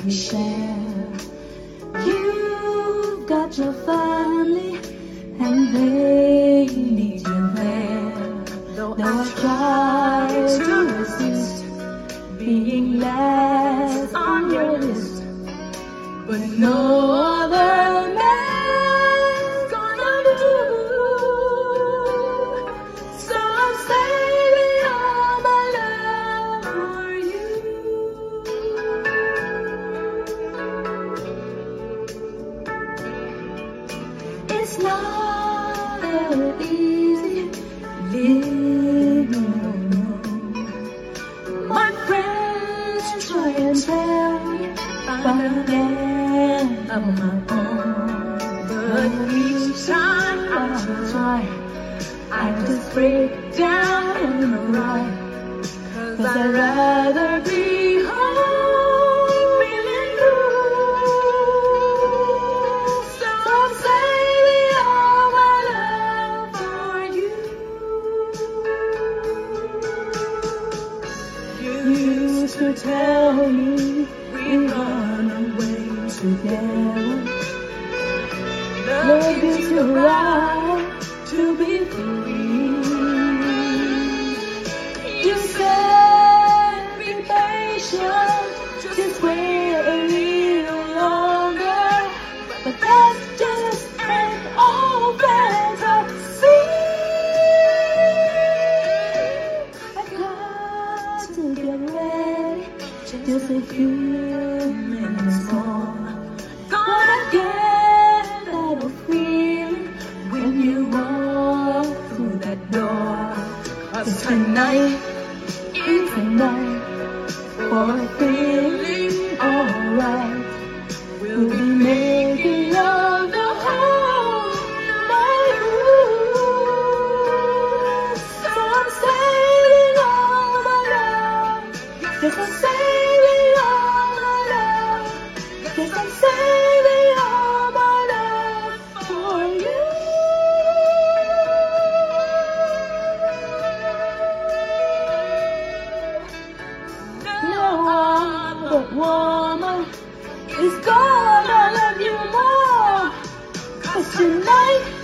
be there. You've got your family and they need you there. Though I try to resist being last on your list, but no other man's gonna do. So I'm saving all my love for you. It's not ever easy living alone. My friends try and tell me I'm on my own, but each time I try, I just break down and cry, 'cause I'd rather be home feeling blue. So I'm saving all my love for you. You used to tell me we'd run away together. Love is your right to be free. You said be patient, just wait a little longer, but that's just an old fantasy. I got to get ready, just a few minutes more. Gonna get that feeling when you walk through that door. 'Cause tonight is a night for feeling alright. We'll be making love the whole night through. So I'm saving all my love. Yes, I'm saving all my love. Yes, I'm saving all my love for you. No other woman is gonna love you more, 'cause tonight